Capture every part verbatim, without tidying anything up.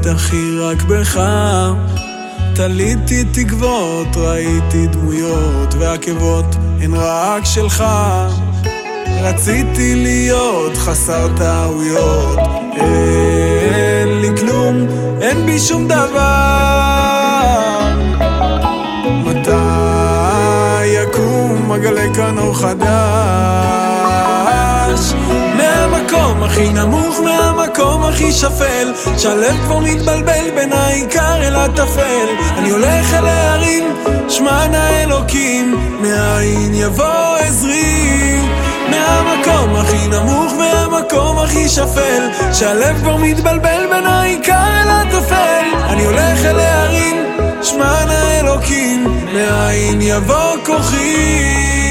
אחי רק בך תליתי תקוות, ראיתי דמויות והעקבות הן רק שלך. רציתי להיות חסר טעויות, אין לי כלום, אין בי שום דבר. מתי יקום מגלה כאן אור חדש? מהמקום הכי נמוך, מהמקום הכי שפל, שהלב כבר מתבלבל בין העיקר אל הטפל. אני הולך אל הערים, שמע נא אלוקים, מאין יבוא עזרי. מהמקום הכי נמוך, מהמקום הכי שפל, שהלב כבר מתבלבל בין העיקר אל הטפל. אני הולך אל הערים, שמע נא אלוקים, מאין יבוא כוחי.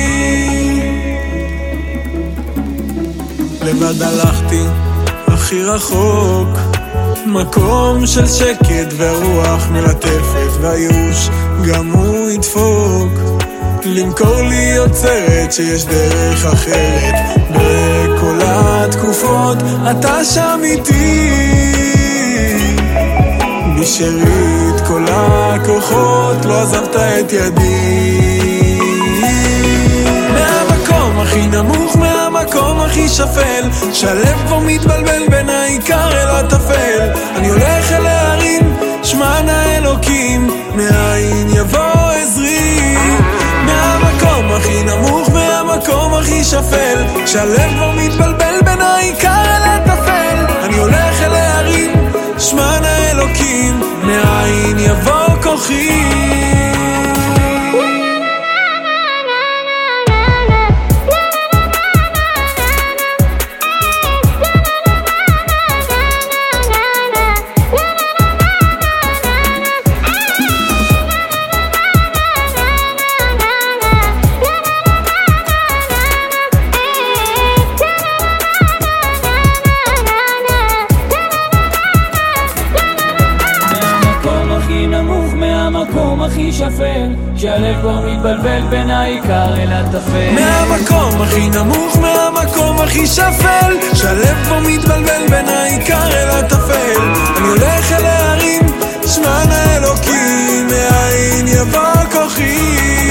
לבד הלכתי הכי רחוק, מקום של שקט והרוח מלטפת, והייאוש גם הוא ידפוק. למכור לי יוצרת שיש דרך אחרת, בכל התקופות אתה שם איתי. בשארית כל הכוחות לא עזבת את ידי. מהמקום הכי נמוך, מהמקום הכי שפל, שהלב כבר מתבלבל בין העיקר אל הטפל. אני הולך אל הערים, שמע נא אלוקים, מאין יבוא עזרי. מהמקום הכי נמוך, מהמקום הכי שפל, שהלב כבר מתבלבל בין העיקר אל הטפל. אני הולך אל הערים, שמע נא אלוקים, מאין יבוא כוחי. מהמקום הכי שפל, שהלב כבר מתבלבל בין העיקר אל הטפל. מהמקום הכי נמוך, מהמקום הכי שפל, שהלב כבר מתבלבל בין העיקר אל הטפל. אני הולך אל הערים, שמע נא אלוקים, מאין יבוא כוחי.